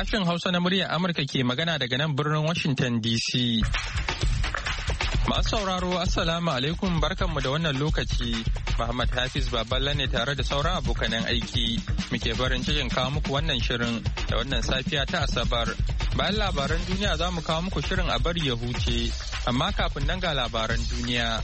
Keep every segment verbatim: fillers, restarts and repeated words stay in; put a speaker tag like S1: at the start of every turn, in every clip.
S1: Sashen Hausa na muryar Amurka ke magana daga nan birnin Washington D C. Masu sauraro Assalamu alaikum barkanmu da wannan lokaci. Muhammad Hafiz Baballa ne tare da sauran abokanan aiki. Muke farin cikin kawo muku wannan shirin da wannan safiya ta Asabar. Bayan labaran duniya za mu kawo muku shirin a bari ya huce. Amma kafin nan ga labaran duniya.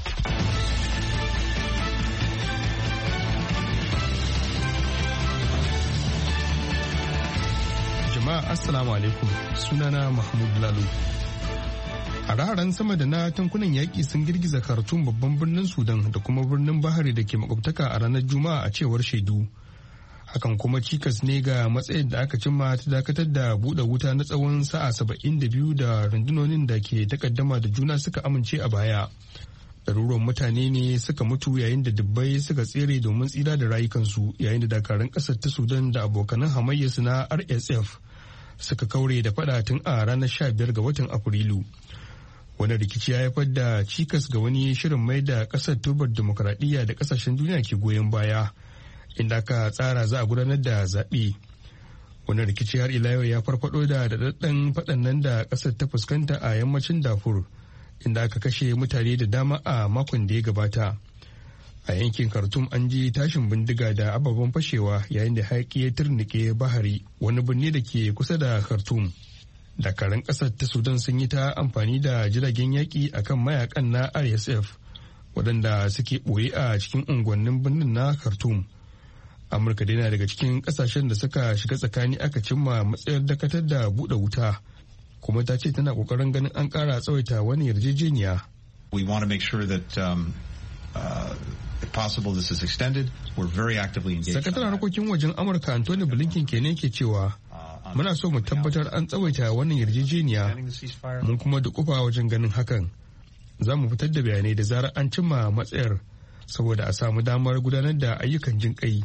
S2: Jama'a Assalamu alaikum, sunana Mahmud Lalu. A raharan sama da na tankunan yaƙi sun girgiza Khartoum babban birnin Sudan da kuma birnin Bahari da ke makwabtaka a ranar Juma'a a cewar shaidu. Hakan kuma cikas ne ga matsayin da aka cimma ta dakatar da buɗe wuta na tsawon sa'a saba'in da biyu da rundunonin da ke takaddama da juna suka amince a baya. Ɗaruruwan mutane ne suka mutu yayin da dubbai suka tsere domin tsira da rayukansu yayin da dakarun ƙasar ta Sudan da abokanan hamayyarsu na R S F suka kaure da fada tun a ranar sha biyar ga watan Afrilu. Wani rikici ya haifar da cikas ga wani shirin mai da ƙasar turbar demokuraɗiyya da ƙasashen duniya ke goyon baya, inda aka tsara za a gudanar da zaɓe. Wani rikici har ila yau ya farfado da daɗaɗɗen faɗan nan da ƙasar ta fuskanta a yammacin Darfur, inda aka kashe mutane da dama a makon da ya gabata. A yankin Khartoum an ji tashin bindiga da ababen fashewa yayin da hayaƙi ya turnike Bahari, wani birni da ke kusa da Khartoum. Dakarun ƙasar ta Sudan sun yi ta amfani da jiragen yaƙi akan mayakan na R S F waɗanda suke ɓoye a cikin unguwannin birnin na Khartoum. Amurka dai na daga cikin ƙasashen da suka shiga tsakani aka cimma matsayar dakatar da buɗe wuta, kuma ta ce tana ƙoƙarin ganin an ƙara tsawaita wani yarjejeniya.
S3: We want to make sure that um, uh, if possible this is extended. We're very actively engaged.
S2: Sakataren harkokin wajen Amurka Anthony Blinken kenan ke cewa muna so mu tabbatar an tsawaita wannan yarjejeniya, mun kuma dukufa wajen ganin hakan. Za mu fitar da bayanai da zarar an cimma matsayar saboda a samu damar gudanar da ayyukan jin kai.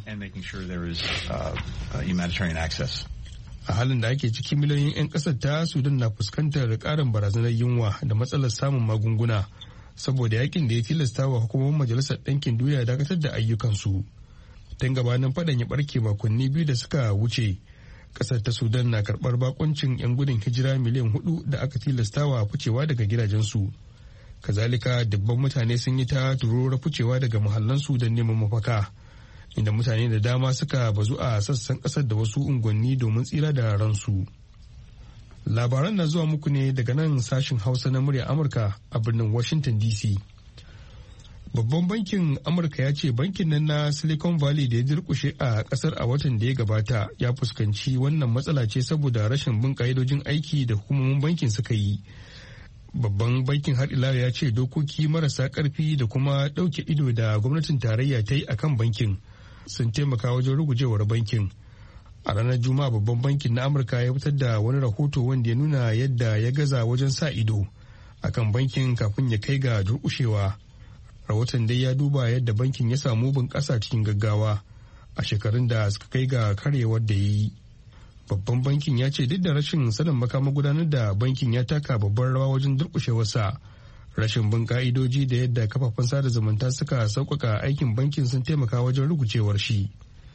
S2: A halin da ake ciki, miliyoyin 'yan ƙasar ta Sudan na fuskantar ƙarin barazanar yunwa da matsalar samun magunguna saboda yakin da ya tilasta wa hukumomin Majalisar Ɗinkin Duniya dakatar da ayyukansu. Tun gabanin faɗan ya ɓarke makonni biyu da suka wuce, ƙasar ta Sudan na karɓar bakuncin 'yan gudun hijira miliyan hudu da aka tilasta wa ficewa daga gidajensu. Kazalika dubban mutane sun yi ta tururuwar ficewa daga muhallansu don neman mafaka, inda mutane da dama suka bazu a sassan ƙasar da wasu unguwanni domin tsira da ransu. Labaran na zuwa muku ne daga nan sashin Hausa na murya Amurka a birnin Washington D C. Babban bankin Amurka ya ce bankin nan na Silicon Valley da ya durkushe a kasar a watan da ya gabata ya fuskanci wannan matsala ce saboda rashin bin ka'idojin aiki da hukumomin bankin suka yi. Babban bankin har ila ya ce dokoki marasa karfi da kuma ɗauke ido da gwamnatin tarayya ta yi akan bankin sun taimaka wajen rugujewar bankin. A ranar Juma'a babban bankin na Amurka ya fitar da wani rahoto wanda ya nuna yadda ya gaza wajen sa ido akan bankin kafin ya kai ga durkushewa. Rahoton dai ya duba yadda bankin ya samu bunƙasa cikin gaggawa a shekarun da suka kai ga karyewar da ya yi. Babban bankin ya ce duk da rashin sanin makaman gudanar da bankin ya taka babbar rawa wajen durƙushewarsa, rashin bin ka'idoji da yadda kafafen sada zumunta suka sauƙaƙa aikin bankin sun taimaka wajen rugujewar shi.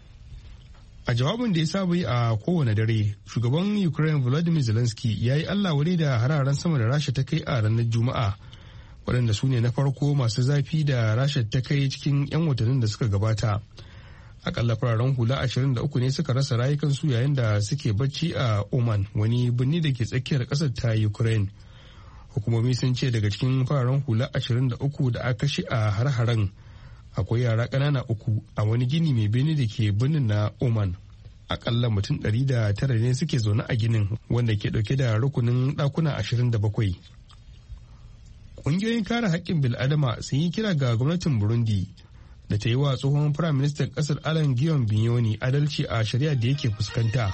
S2: A jawabin da ya saba yi a kowane dare, shugaban Ukraine Volodymyr Zelensky ya yi Allah wadai da hararen sama da Rasha ta kai a ranar Juma'a, waɗanda su ne na farko masu zafi da Rasha ta kai cikin 'yan watannin da suka gabata. Akalla fararen hula ashirin da uku ne suka rasa rayukansu yayin da suke bacci a Oman, wani birni da ke tsakiyar ƙasar ta Ukraine. Hukumomi sun ce daga cikin fararen hula ashirin da uku da aka kashe a har-haren, akwai yara ƙanana uku a wani gini mai bene da ke birnin na Oman. Akalla mutum ɗari da tara ne suke zaune a ginin, wanda ke ɗauke da rukunin ɗakuna ashirin da bakwai. Ƙungiyoyin kare haƙƙin bil'adama sun yi kira ga gwamnatin Burundi da ta yi wa tsohon firaministan ƙasar Alain Guillaume Bignoni adalci a shari'a da yake fuskanta.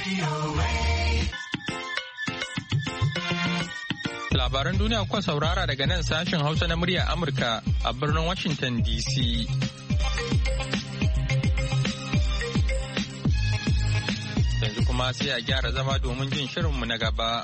S1: Labaran duniya kuka saurara daga nan sashen Hausa na murya Amurka a birnin Washington D C. Yanzu kuma sai a gyara zama domin jin shirinmu na gaba.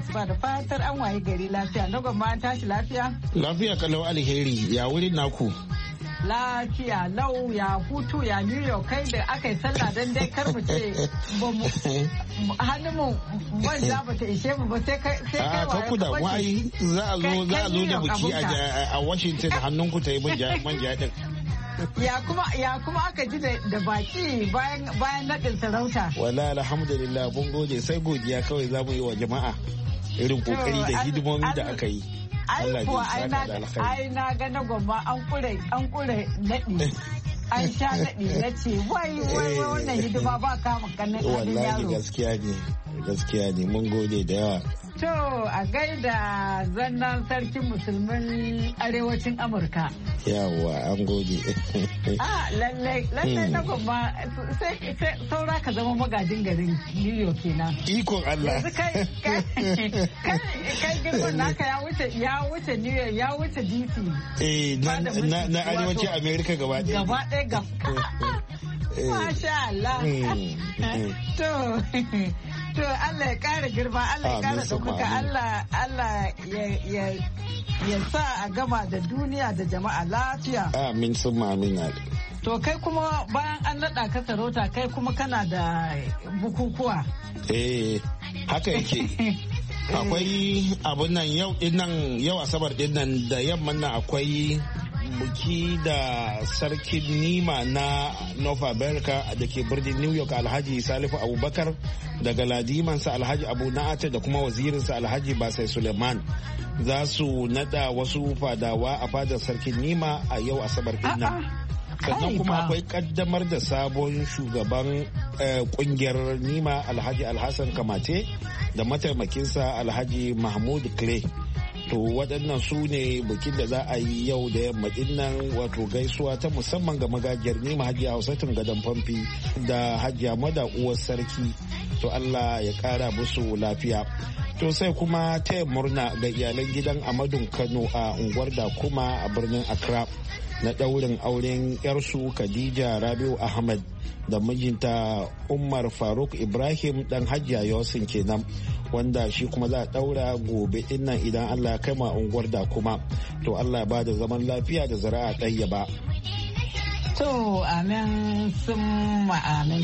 S4: asuba da fatar an waye gari lafiya. Na gwamma an tashi lafiya?
S5: Lafiya kalau alheri ya wurin naku.
S4: Lafiya lau ya hutu ya New York kai da aka yi sallah don dai kar mu ce hannun mu manja ba ta ishe mu ba sai kai sai kai
S5: ku da wai za a zo za a zo da buki a Washington hannun ku ta yi manja din.
S4: Ya kuma ya kuma aka ji da baki bayan bayan nadin sarauta.
S5: Wallahi alhamdulillah mun gode sai godiya kawai za mu yi wa jama'a irin kokari da hidimomi da aka yi.
S4: Ai kuwa ai na ga na gwamma an kure an kure nadi. An sha nadi ya ce wai wai wannan hidima ba kama kanin yaro.
S5: Wallahi gaskiya ne gaskiya ne mun gode da yawa.
S4: To a gaida zannan sarkin musulmin arewacin Amurka.
S5: Yawwa an gode.
S4: Ah lallai lallai na gwamma sai saura ka zama magajin garin New York kenan.
S5: Ikon Allah.
S4: Yanzu kai kai girman naka ya wuce ya wuce New York ya wuce D C.
S5: Eh na arewacin America gaba ɗaya.
S4: Gaba ɗaya ga. Masha Allah. To To Allah ya kara girma, Allah ya kara ɗaukaka, Allah Allah ya sa a gama da duniya da jama'a lafiya.
S5: Amin sun amin.
S4: To kai kuma bayan an naɗa ka sarauta kai kuma kana da bukukuwa.
S5: Eh haka yake. Akwai abun nan yau dinnan yau asabar dinnan da yamman nan akwai buki da sarkin nima na North America da ke birnin New York Alhaji Salifu Abubakar daga ladimansa Alhaji Abu Na'ata da kuma wazirinsa Alhaji Basai Suleiman za su nada wasu fadawa a fadar sarkin nima a yau asabar dinnan. Sannan kuma akwai kaddamar da sabon shugaban kungiyar nima Alhaji Alhassan Kamate da mataimakinsa Alhaji Mahmud Clay. To waɗannan su ne bikin da za a yi yau da yamma nan wato gaisuwa ta musamman ga magajiyar nima Hajiya Hausatun Gadon Famfi da Hajiya Mada uwar sarki. To Allah ya ƙara musu lafiya. To sai kuma taya murna ga iyalan gidan Amadun Kano a unguwar da kuma a birnin Accra na ɗaurin auren yarsu Khadija Rabiu Ahmad da mijinta Umar Faruk Ibrahim dan Hajiya Yosin kenan, wanda shi kuma za a daura gobe dinnan idan Allah ya kai ma unguwar da kuma. To Allah ba da zaman lafiya da zara'a ɗaya ba.
S4: To amin sun ma'amin.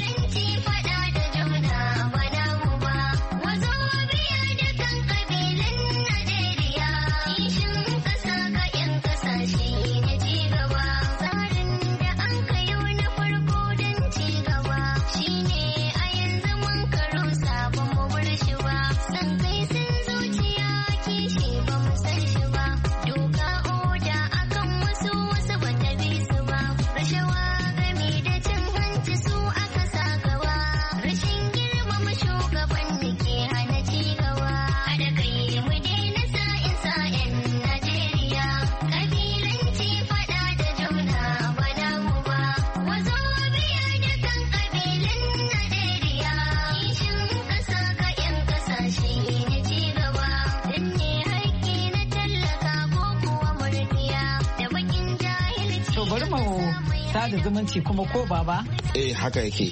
S4: Da zumunci kuma ko baba?
S5: Eh haka yake.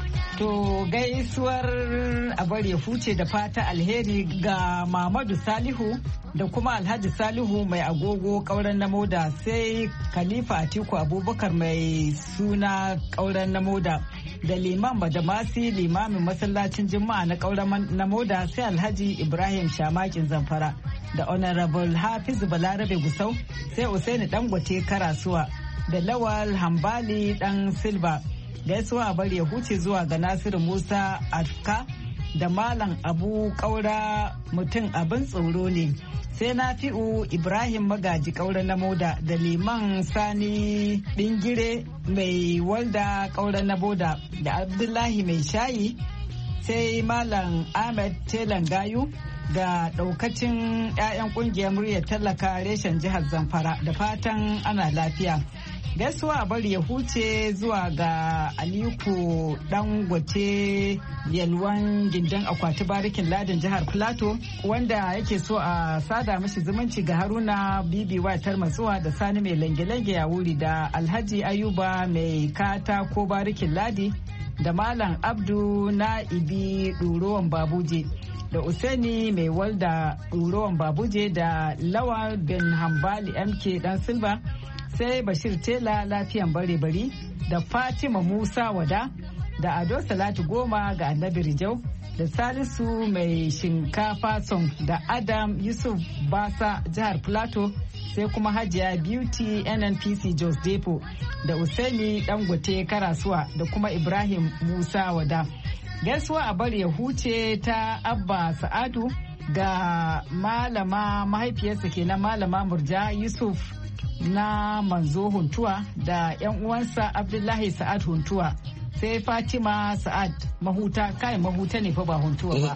S4: To gaisuwar abar ya huce da fata alheri ga Mamadu Salihu da kuma Alhaji Salihu mai agogo kauran na moda, sai Khalifa Atiku Abubakar mai suna kauran na moda da Liman Badamasi limamin masallacin Juma'a na kauran na moda, sai Alhaji Ibrahim Shamakin Zamfara da Honorable Hafizu Balarabe Gusau, sai Usaini Dangote Karasuwa da Lawal Hambali dan Silva. Gaisuwa a bari ya huce zuwa ga Nasiru Musa Afka da Malam Abu Kaura mutum abin tsoro ne, sai Nafi'u Ibrahim Magaji Kaura na moda da Liman Sani Bingire mai walda Kaura na boda da Abdullahi mai shayi, sai Malam Ahmed Telan Gayu da daukacin 'ya'yan kungiyar muryar tallaka reshen jihar Zamfara, da fatan ana lafiya. Gaisuwa a bari ya huce zuwa ga Aliko Dangote Yalwan gindin akwati barikin ladin jihar Plateau, wanda yake so a sada mashi zumunci ga Haruna Bibi watar matsuwa da Sani mai lange-lange ya wuri da Alhaji Ayuba mai kata ko barikin ladi da Malam Abdu na Ibi Ɗorowan Babuje da Usaini Mai Walda Ɗorowan Babuje da Lawal bin Hambali M K Dan Silva sai Bashir Tela Lafiyan Bare-bari da Fatima Musa Wada da Ado Salatu Goma ga Annabi Rijau da Salisu Mai Shinkafa Song da Adam Yusuf Basa Jihar Plateau sai kuma Hajiya Beauty N N P C Jos Depo da Usaini Dangote Karasuwa da kuma Ibrahim Musa Wada. Gaisuwa a bari ya huce ta Abba Sa'adu ga malama mahaifiyarsa kenan malama Murja Yusuf na Manzo Huntuwa da 'yan uwansa Abdullahi Sa'ad Huntuwa sai Fatima Sa'ad Mahuta kai Mahuta ne fa ba Huntuwa ba.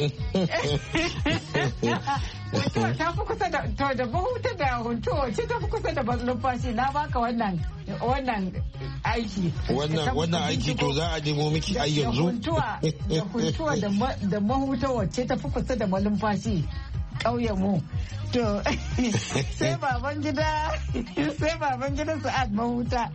S4: Huntuwa ta fi kusa da to da Mahuta da Huntuwa ce ta fi kusa da numfashi na baka wannan wannan aiki.
S5: Wannan wannan aiki to za a nemo miki ai yanzu.
S4: Huntuwa da Huntuwa da Mahuta wacce ta fi kusa da malumfashi. Ƙauyen mu to sai baban gida sai baban gida Sa'ad Mahuta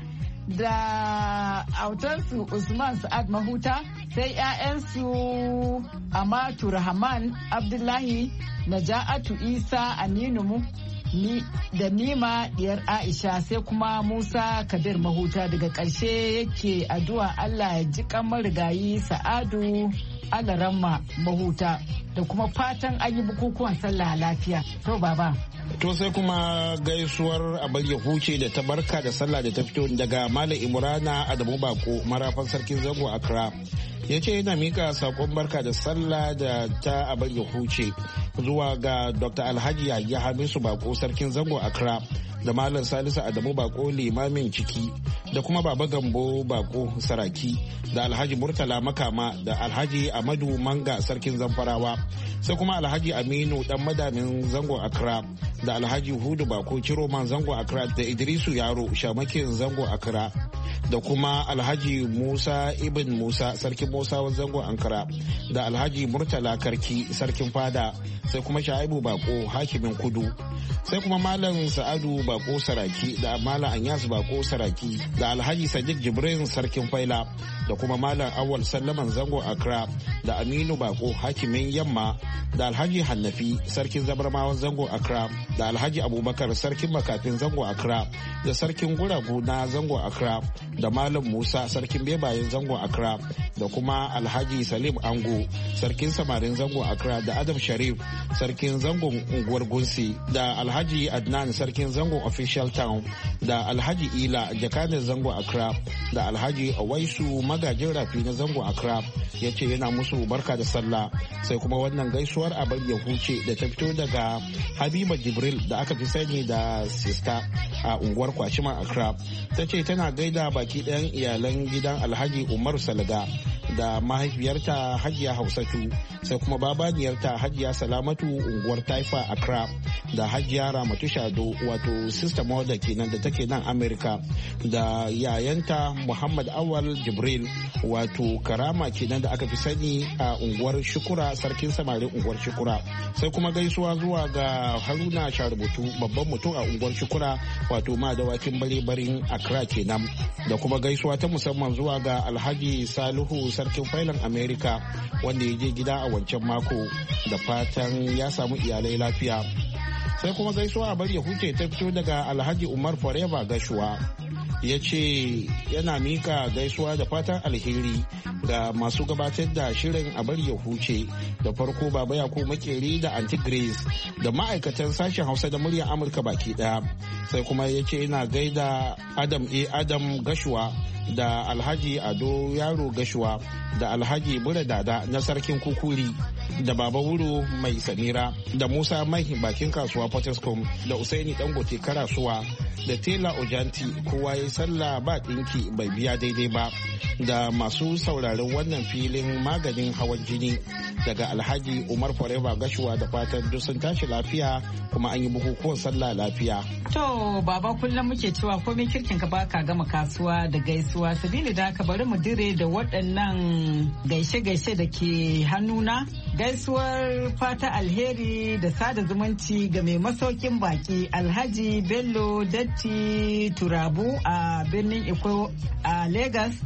S4: da autarsu Usman Sa'ad Mahuta sai 'ya'yansu Amatu Rahman Abdullahi Naja'atu Isa Aminu mu ni da Nima diyar Aisha sai kuma Musa Kabir Mahuta daga ƙarshe yake addu'a Allah ya ji kamar rigayi Sa'adu Alaramma Mahuta da kuma fatan an yi bukukuwan sallah lafiya. To baba.
S5: To sai kuma gaisuwar abar ya huce da ta barka da sallah da ta fito daga Malam Imrana Adamu Bako marafan sarkin zango Accra. Ya ce yana mika sakon barka da sallah da ta abar ya huce zuwa ga Doctor Alhaji Yahya Hamisu Bako sarkin zango Accra da Malam Salisu Adamu Bako limamin ciki da kuma Baba Gambo Bako Saraki da Alhaji Murtala Makama da Alhaji Amadu Manga sarkin Zamfarawa sai kuma Alhaji Aminu dan madamin zango Accra da Alhaji Hudu Bako Ciroman zango Accra da Idrisu Yaro Shamakin zango Accra da kuma Alhaji Musa Ibn Musa sarkin Musa zango Ankara da Alhaji Murtala Karki sarkin Fada sai kuma Shaibu Bako hakimin Kudu sai kuma Malam Sa'adu Bako Saraki da Malam Anyas Bako Saraki da Alhaji Sadiq Jibrin sarkin Faila da kuma Malam Awal Sallaman zango Accra da Aminu Bako hakimin Yamma da Alhaji Hannafi sarkin Zabarmawan zango Accra da Alhaji Abubakar sarkin Makafin zango Accra da sarkin Guragu na zango Accra da Malam Musa sarkin Bebayen zango Accra da kuma Alhaji Salim Ango sarkin Samarin zango Accra da Adam Sharif sarkin zangon unguwar Gunsi da Alhaji Adnan sarkin zangon Official Town da Alhaji Ila jakanin zango Accra da Alhaji Awaisu magajin rafi na zango Accra ya ce yana musu barka da sallah sai kuma wannan gaisuwar abar ya huce da ta fito daga Habiba Jibril da aka fi sani da Sista a unguwar Kwashima Accra ta ce tana gaida baki ɗayan iyalan gidan Alhaji Umaru Salga da mahaifiyarta Hajiya Hausatu sai kuma babaniyarta Hajiya Salamatu unguwar Taifa Accra da Hajiya Ramatu Shado wato Sister Mother kenan da take nan America da yayanta Muhammad Awal Jibril wato Karama kenan da aka fi sani a unguwar Shukura sarkin samarin unguwar Shukura sai kuma gaisuwa zuwa ga Haruna Sharubutu babban mutum a unguwar Shukura wato ma dawakin bare-barin Accra kenan da kuma gaisuwa ta musamman zuwa ga Alhaji Salihu sarkin failan America wanda ya je gida a wancan mako da fatan ya samu iyalai lafiya sai kuma gaisuwa a bari ya huce ta fito daga Alhaji Umar Forever Gashuwa ya ce yana mika gaisuwa da fatan alheri ga masu gabatar da shirin a bari ya huce da farko baba yako makeri da anti grace da ma'aikatan sashen hausa da muryar amurka baki daya sai kuma ya ce yana gaida adam a adam gashuwa da alhaji ado yaro gashuwa da alhaji bura dada na sarkin kukuri da baba wuro mai samira da musa mai bakin kasuwa potescom da usaini dangote karasuwa da tela ojanti kowa ya sallah ba dinki bai biya daidai ba da masu sauraron wannan filin maganin hawan jini daga alhaji umar forever gashuwa da fatan duk sun tashi lafiya kuma an yi bukukuwan sallah lafiya.
S4: To baba kullum muke cewa komai kirkin ka baka gama kasuwa da gaisuwa sabili da haka bari mu dire da waɗannan gaishe-gaishe da ke hannuna gaisuwar fata alheri da sada zumunci ga mai masaukin baki alhaji bello datti turabu a birnin iko a Lagos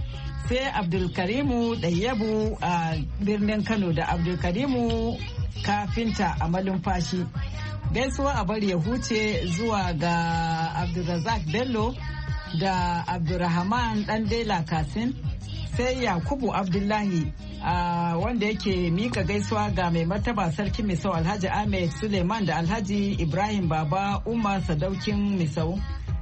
S4: sai Abdulkarimu Ɗayyabu a birnin Kano da Abdulkarimu Kafinta a malumfashi. Gaisuwa a bari ya huce zuwa ga Abdulrazak Bello da Abdulrahman Dandela Kasin, sai Yakubu Abdullahi uh, wanda yake mika gaisuwa ga mai martaba sarki Misau Alhaji Ahmed Suleiman da Alhaji Ibrahim Baba Umar Sadaukin Misau,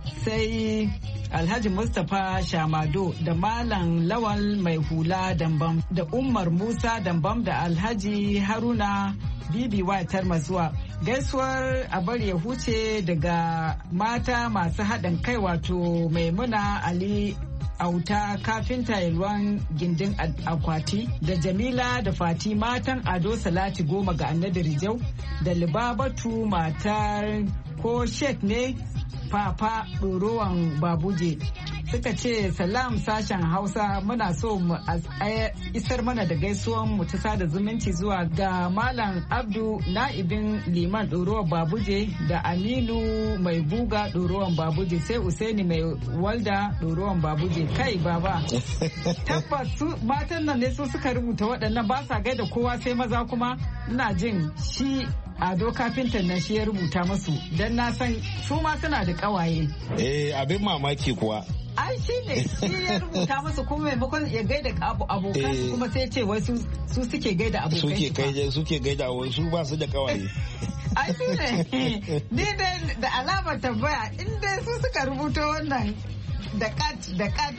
S4: sai Alhaji Mustapha Shamado da Malam Lawal Mai Hula Dambam da Umar Musa Dambam da Alhaji Haruna Bibi Watar Masuwa. Gaisuwar a bari ya huce daga mata masu haɗin kai wato Maimuna Ali Auta Kafinta Yalwan Gindin Akwati da Jamila da Fati matan Ado Salati Goma ga Annabi Rijau da Libabatu matar ko Sheikh ne Papa Ɗorowan Babuje. Suka ce salam sashen Hausa, muna so mu isar mana da gaisuwan mu ta sada zumunci zuwa ga Malam Abdu Na'ibin Liman Ɗorowan Babuje da Aminu Mai Buga Ɗorowan Babuje, sai Usaini Mai Walda Ɗorowan Babuje. Kai baba, tabbas su matan nan ne su suka rubuta waɗannan, ba sa gaida kowa sai maza, kuma ina jin shi Ado Kafintan nan shi ya rubuta masu, don na san su ma suna da kawaye.
S5: Eh, abin mamaki kuwa.
S4: Ai shi ne shi ya rubuta masu, kuma maimakon ya gaida abokan su kuma sai ce wai su suke gaida abokan
S5: suke suke gaida wasu ba su da kawaye.
S4: Ai shi ne ni da alamar tambaya inda su suka rubuta wannan da kat da kat.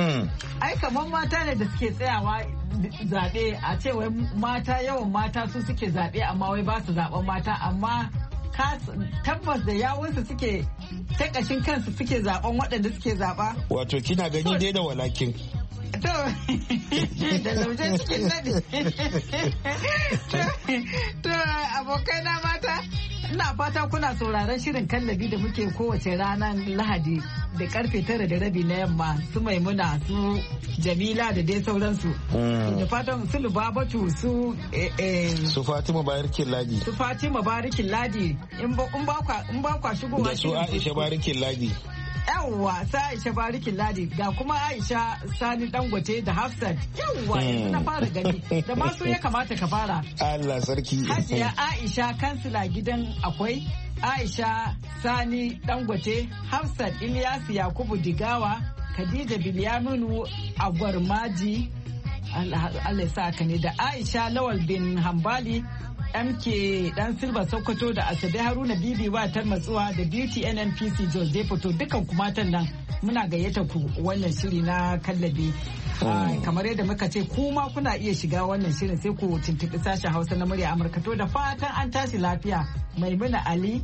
S4: Ai kamar mata ne da suke tsayawa zaɓe, a ce wai mata yawan mata su suke zaɓe amma wai ba su zaɓen mata, amma tabbas da yawunsu suke ta ƙashin kansu suke zaɓen waɗanda suke zaɓa.
S5: Wato kina gani dai da walakin.
S4: To, da lauje cikin nadi. To, abokai na mata, ina fata kuna sauraron shirin kallabi da muke kowace ranar Lahadi da karfe tara da rabi na yamma, su Maimuna, su Jamila da dai sauransu. Da fatan su Lubabatu, su
S5: su Fatima Barikin Ladi.
S4: Su Fatima Barikin Ladi, in ba kwa shigowa.
S5: Da su Aisha Barikin Ladi.
S4: Yawwa, sa Aisha Barikin Ladi, ga kuma Aisha Sani Dangote da Hafsat. Yawwa, yanzu na fara gani. Da masu ya kamata ka fara.
S5: Allah sarki.
S4: Hajiya Aisha kansila gidan akwai. Aisha Sani Dangote, Hafsat Ilyasu Yakubu Digawa, Khadija Bilyaminu Agwarmaji, Allah sa ka ne, da Aisha Lawal bin Hambali, M K Dan Silva Sokoto, da Asabe Haruna Bibi Watar Matsuwa, da Beauty N N P C Jos zai fito, dukan ku matan nan muna gayyata ku wannan shiri na kallabi. Kamar yadda muka ce kuma kuna iya shiga wannan shirin, sai ku tuntuɓi sashen Hausa na murya Amurka. To da fatan an tashi lafiya. Maimuna Ali.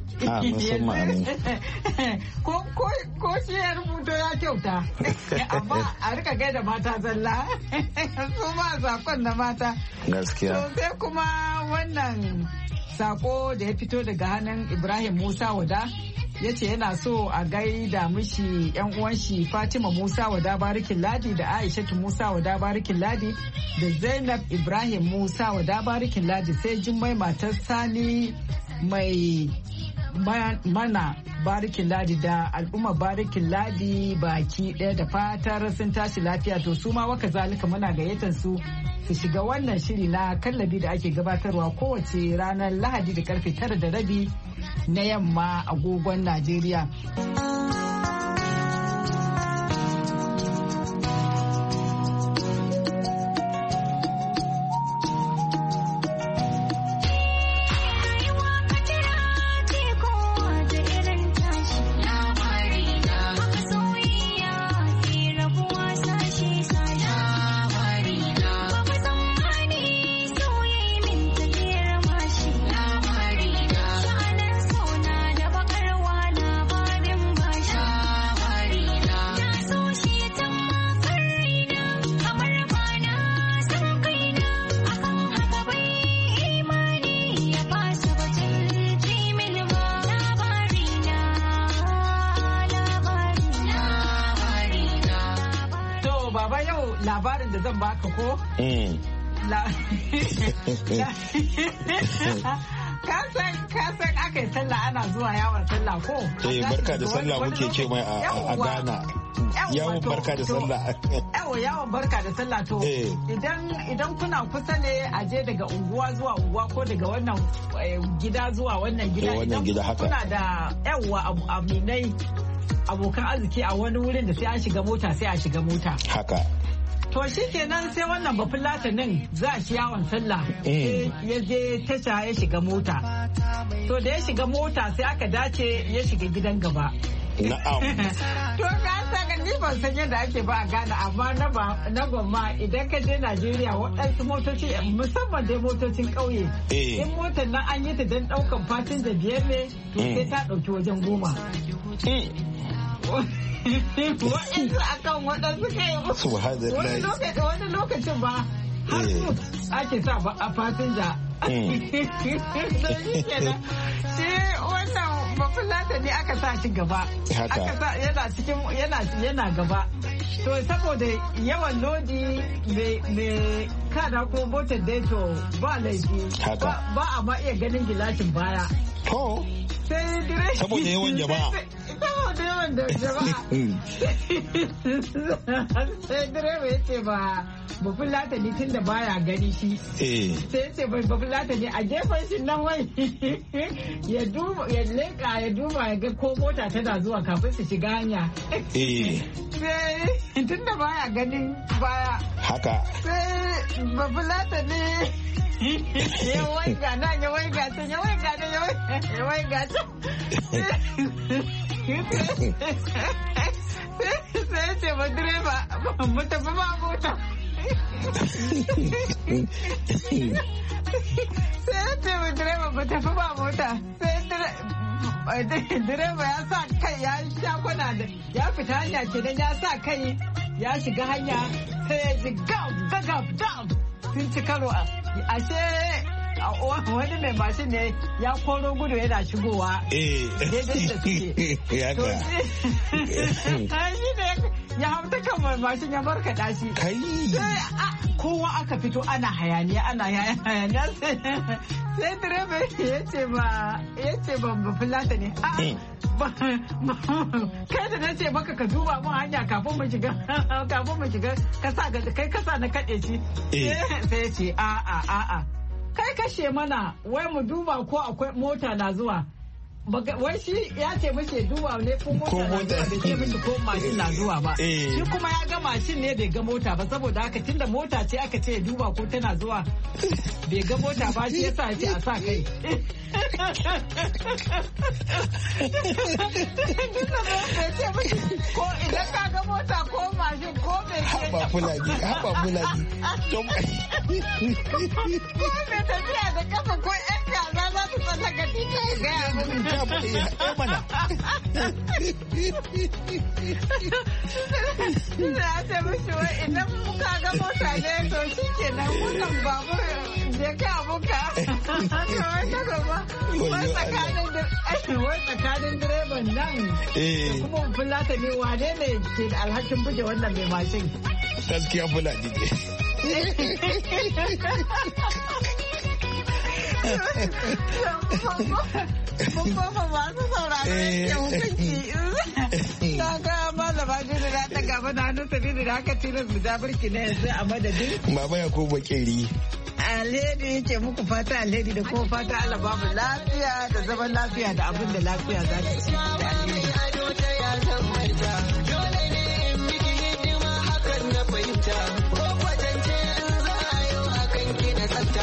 S4: Ko shi ya rubuto ya kyauta. Amma a rika gaida mata zalla. Su ma sakon na mata.
S5: Gaskiya.
S4: To sai kuma wannan sako da ya fito daga hannun Ibrahim Musa Wada. Ya ce yana so a gaida mishi yan uwan shi Fatima Musa Wada Barikin Ladi da Aishatu Musa Wada Barikin Ladi da Zainab Ibrahim Musa Wada Barikin Ladi, sai Jummai matar Sani mai mana Barikin Ladi da al'umma Barikin Ladi baki ɗaya, da fatar sun tashi lafiya. To su ma waka zalika muna gayyatar su su shiga wannan shiri na kallabi da ake gabatarwa kowace ranar Lahadi da karfe tara da rabi na yamma agogon Najeriya. Labarin da zan baka ko? Ka san ka san aka yi sallah ana zuwa yawon sallah ko?
S5: Eh barka da sallah muke ce mai a Ghana. Yawon barka da sallah.
S4: Yawo yawon barka da sallah to idan idan kuna kusa ne a je daga unguwa zuwa unguwa ko daga wannan gida zuwa wannan gida idan kuna da yawa aminai abokan arziki a wani wurin da sai an shiga mota sai a shiga mota.
S5: Haka.
S4: To shi kenan sai wannan bafulatanin za shi yawon sallah ya je tasha ya shiga mota. To da ya shiga mota sai aka dace ya shiga gidan gaba.
S5: Na'am.
S4: To ka saka ni ban san yadda ake ba a Ghana amma na ba na gwamma idan ka je Najeriya waɗansu motoci musamman dai motocin ƙauye. In motar nan an yi ta don ɗaukan fasinja biyar ne to sai ta ɗauki wajen goma. Waɗansu akan waɗansu kai wani lokacin ba har su ake sa a fasinja. Shi wannan bafulata ne aka sa shi gaba. Aka sa yana cikin yana gaba. To saboda yawan lodi mai kada ko motar da to ba laifi ba a ma iya ganin gilashin baya.
S5: To. Saboda yawan jama'a.
S4: Saboda yawan da jama'a. Sai direba ya ce ba bafulata ne tun da baya gani shi. Sai ya ce bafulata ne a gefen shi nan wai ya duba ya leka ya duba ya ga ko mota tana zuwa kafin su shiga hanya. Sai tun da baya ganin baya.
S5: Haka.
S4: Sai bafulata ne ya waiga nan ya waiga can ya waiga nan ya waiga can. Sai ya ce ba direba mu tafi ba mota. Sai ya ce ba direba mu tafi ba mota. Sai direba ya sa kai ya sha kwana da ya fita hanya kenan ya sa kai ya shiga hanya sai ya ji gam gam gam sun ci karo ashe wani mai mashin ne ya koro gudu yana shigowa daidai da suke. Shi ne ya hauta kan mai mashin ya barkaɗa shi. Kowa aka fito ana hayaniya ana hayaniya sai direba ya ce ba ya ce ba fulata ne. Kai da na ce maka ka duba mun hanya kafin mu shiga kafin mu shiga kai kasa na kaɗe shi. Sai ya ce a'a a'a. Kai kashe mana wai mu duba ko akwai mota na zuwa. Wai shi ya ce mace duba ne ko mota na zuwa bai ce mishi ko mashin na zuwa ba. Shi kuma ya ga mashin ne bai ga mota ba saboda haka tunda mota ce aka ce duba ko tana zuwa bai ga mota ba shi yasa ya ce a sa kai. Ko idan ka ga mota ko mashin ko bai ce.
S5: Haba fulani haba fulani.
S4: Ko mai tafiya da kafa ko ƴan kaza za su tsallaka titi ya gaya mun. Ya ce mishi wai idan muka ga mota ne to shi ke nan wannan babur je ka abuka. Wai ta gaba wai tsakanin direban nan da kuma fulata ne wane ne ke da alhakin buge wannan mai mashin.
S5: Gaskiya fulani ne.
S4: Babba masu sauraron ke hukunci. Ta ga malama jini na ta gaba na hannun sabili da haka tilas mu ja birki na yanzu a madadin.
S5: Baba ya ko bakeri.
S4: Alheri ke muku fata alheri da kuma fata Allah babu lafiya da zaman lafiya da abin da lafiya za ta ci. Dole ne in miki hidima hakan na fahimta. Ko kwatance in za a yi hakan ki na tsafta.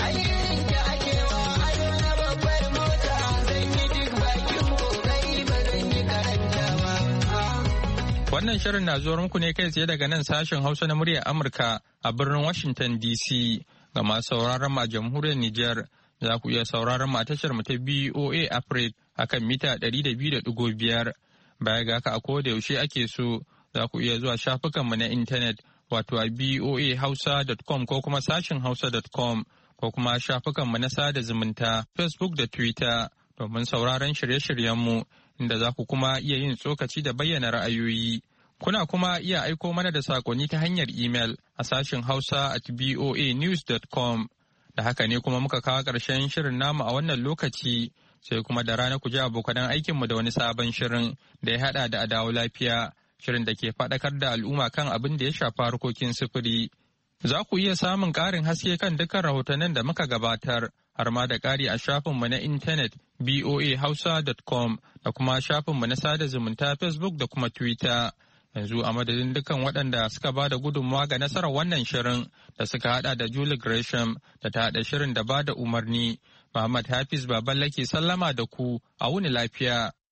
S1: Wannan shirin na zuwa muku ne kai tsaye daga nan sashen Hausa na muryar Amurka a birnin Washington D C. Ga masu sauraron mu a jamhuriyar Nijar za ku iya sauraron mu a tashar mu ta B O A Africa akan mita ɗari da biyu da ɗigo biyar. Baya ga haka a koda yaushe ake so za ku iya zuwa shafukan mu na intanet wato a b o a hausa dot com ko kuma sashen hausa dot com ko kuma shafukan mu na sada zumunta Facebook da Twitter domin sauraron shirye-shiryen mu. Inda za ku kuma iya yin tsokaci da bayyana ra'ayoyi. Kuna kuma iya aiko mana da sakonni ta hanyar imel a sashen Hausa at b o a news dot com. Da haka ne kuma muka kawo ƙarshen shirin namu a wannan lokaci, sai kuma da rana ku ji abokanan aikinmu da wani sabon shirin da ya haɗa da adawo lafiya, shirin da ke faɗakar da al'umma kan abin da ya shafi harkokin sufuri. Za ku iya samun ƙarin haske kan dukkan rahotannin da muka gabatar, har ma da ƙari a shafinmu na intanet b o a hausa dot com da kuma shafinmu na sada zumunta Facebook da kuma Twitter. Yanzu a madadin dukkan waɗanda suka ba da gudunmawa ga nasarar wannan shirin da suka hada da Julie Gresham da ta haɗa shirin da ba da umarni. Muhammad Hafiz Baballa ke sallama da ku a wuni lafiya.